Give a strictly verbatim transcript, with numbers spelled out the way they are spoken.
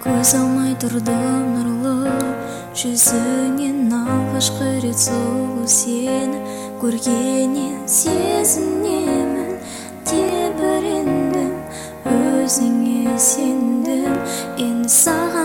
көз алмай тұрдым нұрлы жүзіңнен, алғашқы рет сұлу сені көргеннен сезінемін, тебірендім, өзіңе сендім, енді саған